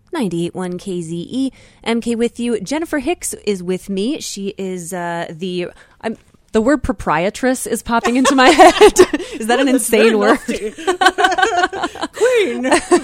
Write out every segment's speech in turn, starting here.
98.1 KZE. MK with you. Jennifer Hicks is with me. She is the word proprietress is popping into my head. Is that an insane word? Queen.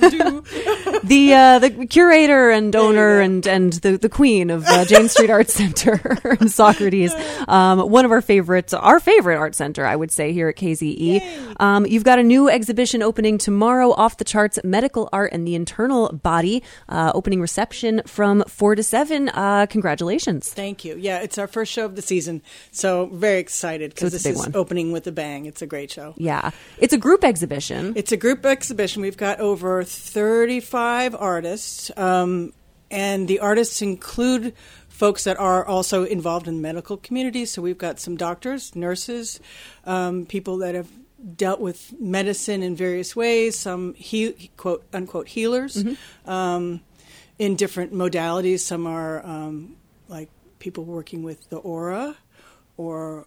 The curator and owner and the queen of Jane Street Arts Center in Socrates. One of our favorite art center, I would say, here at KZE. You've got a new exhibition opening tomorrow, Off the Charts, Medical Art and the Internal Body, opening reception from 4 to 7. Congratulations. Thank you. Yeah, it's our first show of the season, so very excited because this is opening with a bang. It's a great show. Yeah. It's a group exhibition. It's a group exhibition. We've got over 35 artists, and the artists include folks that are also involved in the medical community. So we've got some doctors, nurses, people that have dealt with medicine in various ways, some quote unquote healers in different modalities. Some are like people working with the aura, or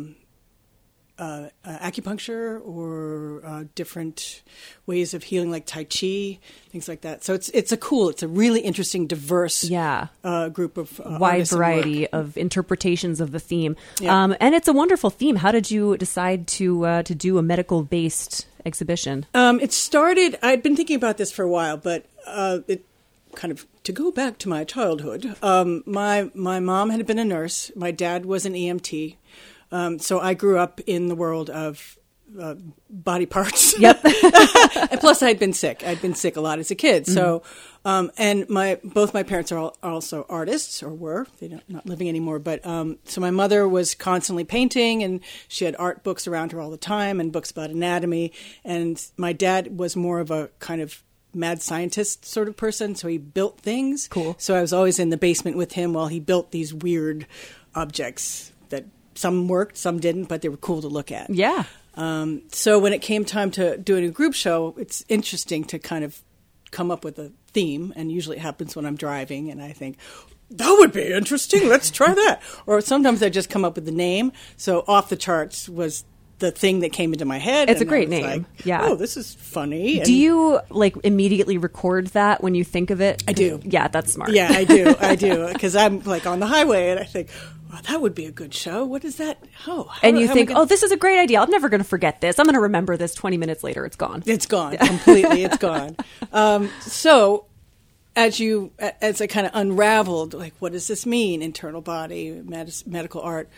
acupuncture, or different ways of healing, like Tai Chi, things like that. So it's a really interesting, diverse group of wide variety of interpretations of the theme. Yeah. And it's a wonderful theme. How did you decide to do a medical-based exhibition? It started, I'd been thinking about this for a while, but it kind of, to go back to my childhood, my mom had been a nurse. My dad was an EMT. So I grew up in the world of body parts. Yep. And plus, I'd been sick. I'd been sick a lot as a kid. Mm-hmm. So, and both my parents are also artists, or were. They're not living anymore. But so my mother was constantly painting, and she had art books around her all the time, and books about anatomy. And my dad was more of a kind of mad scientist sort of person, so he built things. Cool. So I was always in the basement with him while he built these weird objects that some worked, some didn't, but they were cool to look at. Yeah. So when it came time to doing a group show, it's interesting to kind of come up with a theme, and usually it happens when I'm driving, and I think, that would be interesting, let's try that. Or sometimes I just come up with the name. So Off the Charts was the thing that came into my head. It's a great name. Like, yeah. Oh, this is funny. Do you immediately record that when you think of it? I do. Yeah, that's smart. Yeah, I do. Because I'm on the highway and I think, oh, that would be a good show. What is that? And you think, this is a great idea. I'm never going to forget this. I'm going to remember this 20 minutes later. It's gone. It's gone. Completely. It's gone. So as I kind of unraveled, what does this mean? Internal body, medical art,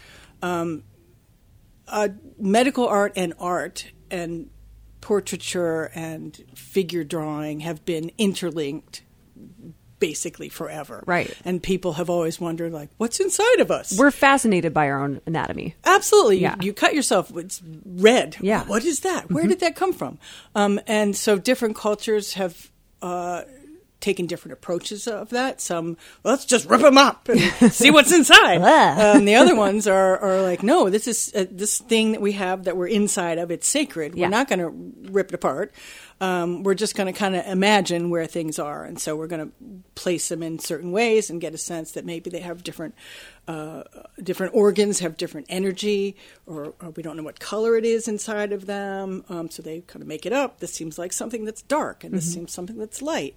medical art and portraiture and figure drawing have been interlinked basically forever. Right. And people have always wondered, what's inside of us? We're fascinated by our own anatomy. Absolutely. Yeah. You cut yourself, it's red. Yeah. What is that? Where did that come from? And so different cultures have taken different approaches of that. Some, let's just rip them up and see what's inside. The other ones are like, no, this is this thing that we have that we're inside of. It's sacred. Yeah. We're not going to rip it apart. We're just going to kind of imagine where things are. And so we're going to place them in certain ways and get a sense that maybe they have different organs, have different energy, or we don't know what color it is inside of them. So they kind of make it up. This seems like something that's dark, and this seems something that's light.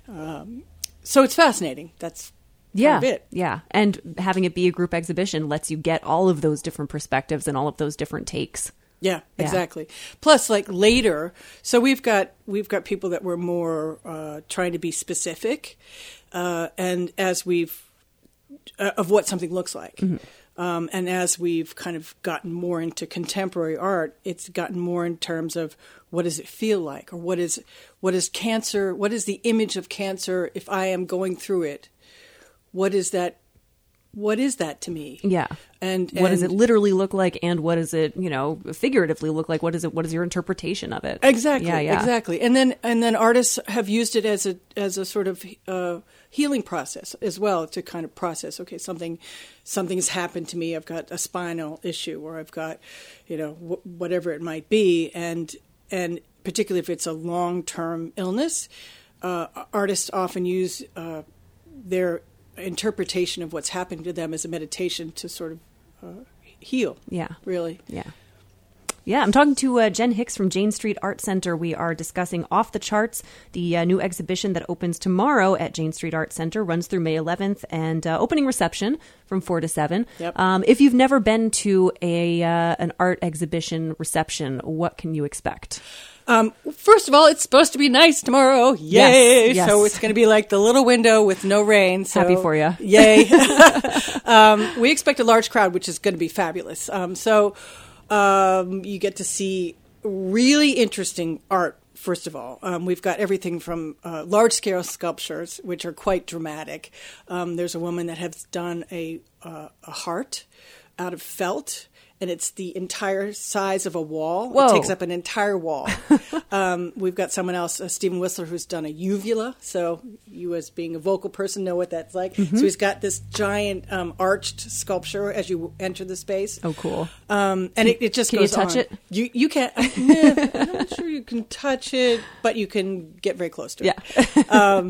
So it's fascinating. That's part of it. Yeah. And having it be a group exhibition lets you get all of those different perspectives and all of those different takes. Yeah, exactly. Plus, later, so we've got people that were more trying to be specific, and as we've of what something looks like, and as we've kind of gotten more into contemporary art, it's gotten more in terms of what does it feel like, or what is cancer? What is the image of cancer if I am going through it? What is that? What is that to me? Yeah. And what does it literally look like, and what does it, figuratively look like? What is it? What is your interpretation of it? Exactly. Yeah. Exactly. And then artists have used it as a sort of healing process as well, to kind of process. Okay, something's happened to me. I've got a spinal issue, or I've got, whatever it might be, and particularly if it's a long-term illness, artists often use their interpretation of what's happening to them as a meditation to sort of heal. Yeah. Really. Yeah. Yeah, I'm talking to Jen Hicks from Jane Street Art Center. We are discussing Off the Charts, the new exhibition that opens tomorrow at Jane Street Art Center, runs through May 11th, and opening reception from 4 to 7. Yep. If you've never been to an art exhibition reception, what can you expect? First of all, it's supposed to be nice tomorrow. Yay! Yes. So it's going to be like the little window with no rain. So, Happy for you. Yay! We expect a large crowd, which is going to be fabulous. You get to see really interesting art. First of all, we've got everything from large-scale sculptures, which are quite dramatic. There's a woman that has done a heart out of felt, and it's the entire size of a wall. Whoa. It takes up an entire wall. We've got someone else, Stephen Whistler, who's done a uvula. So you, as being a vocal person, know what that's like. Mm-hmm. So he's got this giant arched sculpture as you enter the space. Oh, cool. And it just goes on. Can you touch it? You can't. I'm not sure you can touch it, but you can get very close to it.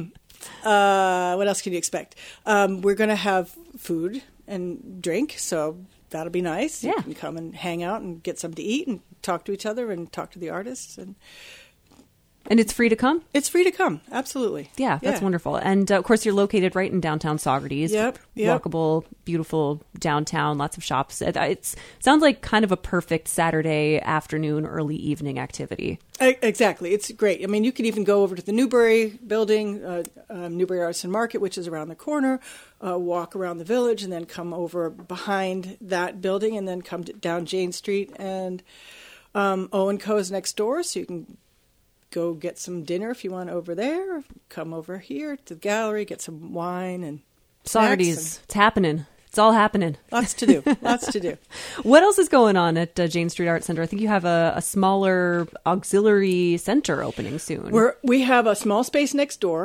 Yeah. What else can you expect? We're going to have food and drink, so that'll be nice. Yeah. You can come and hang out and get something to eat and talk to each other and talk to the artists. And it's free to come? It's free to come. Absolutely. Yeah, that's wonderful. And of course, you're located right in downtown Saugerties. Yep. Walkable, beautiful downtown, lots of shops. It sounds like kind of a perfect Saturday afternoon, early evening activity. Exactly. It's great. I mean, you could even go over to the Newbury building, Newbury Artisan Market, which is around the corner, walk around the village, and then come over behind that building, and then come down Jane Street. And O & Co. is next door, so you can go get some dinner if you want over there. Come over here to the gallery, get some wine and Saugerties. It's happening. It's all happening. Lots to do. Lots to do. What else is going on at Jane Street Art Center? I think you have a smaller auxiliary center opening soon. We have a small space next door.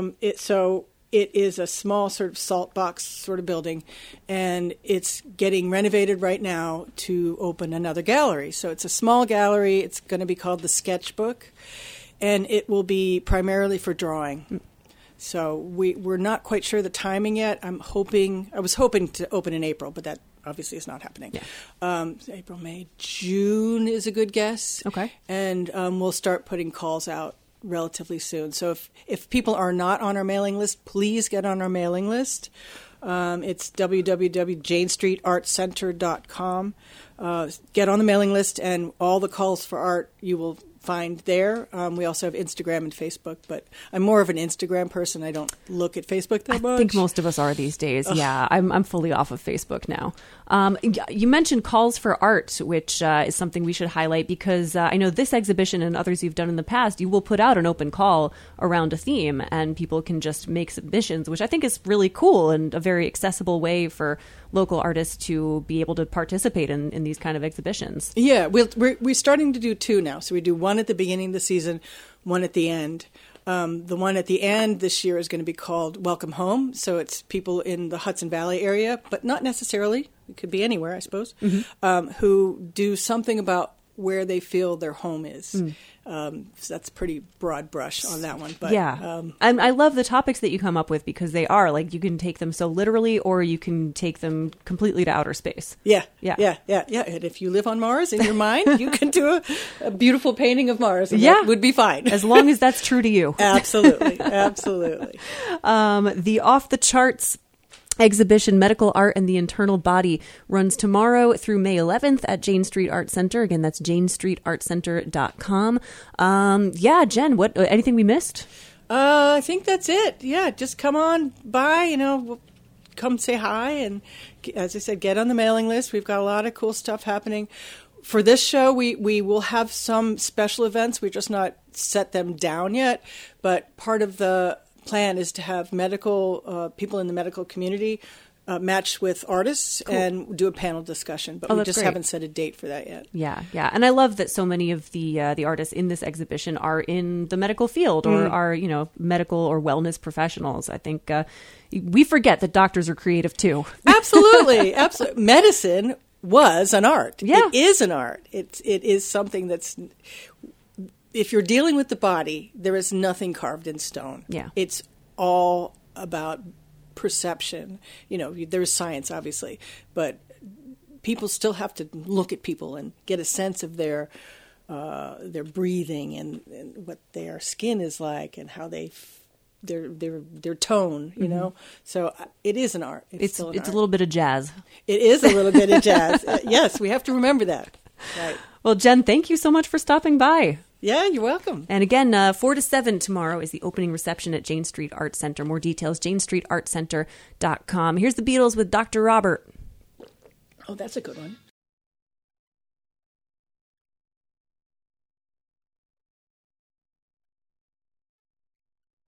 It is a small sort of salt box sort of building, and it's getting renovated right now to open another gallery. So it's a small gallery. It's going to be called the Sketchbook, and it will be primarily for drawing. So we're not quite sure the timing yet. I was hoping to open in April, but that obviously is not happening. Yeah. April, May, June is a good guess. Okay. And we'll start putting calls out relatively soon. So if people are not on our mailing list, please get on our mailing list. It's www.janestreetartcenter.com. Get on the mailing list, and all the calls for art you will find there. We also have Instagram and Facebook, but I'm more of an Instagram person. I don't look at Facebook that much. I think most of us are these days. Ugh. Yeah, I'm fully off of Facebook now. You mentioned calls for art, which is something we should highlight because I know this exhibition and others you've done in the past, you will put out an open call around a theme and people can just make submissions, which I think is really cool and a very accessible way for local artists to be able to participate in these kind of exhibitions. Yeah, we're starting to do two now. So we do one at the beginning of the season, one at the end. The one at the end this year is going to be called Welcome Home. So it's people in the Hudson Valley area, but not necessarily. It could be anywhere, I suppose, who do something about where they feel their home is. So that's pretty broad brush on that one. But yeah. And I love the topics that you come up with because they are like you can take them so literally or you can take them completely to outer space. Yeah. And if you live on Mars in your mind, you can do a beautiful painting of Mars. And that would be fine. As long as that's true to you. Absolutely. The Off the Charts exhibition Medical Art and the Internal Body runs tomorrow through May 11th at Jane Street Art Center. Again, that's janestreetartcenter.com. Jen, anything we missed? I think that's it. Yeah, just come on by, come say hi. And as I said, get on the mailing list. We've got a lot of cool stuff happening. For this show, we will have some special events. We've just not set them down yet. But part of the plan is to have medical people in the medical community match with artists and do a panel discussion. But we just haven't set a date for that yet. Yeah. And I love that so many of the artists in this exhibition are in the medical field or are, medical or wellness professionals. I think we forget that doctors are creative too. Absolutely. Medicine was an art. Yeah. It is an art. It is something that's... If you're dealing with the body, there is nothing carved in stone. Yeah. It's all about perception. There's science, obviously, but people still have to look at people and get a sense of their breathing and what their skin is like and how their tone, you know. So it is an art. It's still an art. A little bit of jazz. It is a little bit of jazz. Yes, we have to remember that. Right. Well, Jen, thank you so much for stopping by. Yeah, you're welcome. And again, 4 to 7 tomorrow is the opening reception at Jane Street Art Center. More details, janestreetartcenter.com. Here's the Beatles with Dr. Robert. Oh, that's a good one.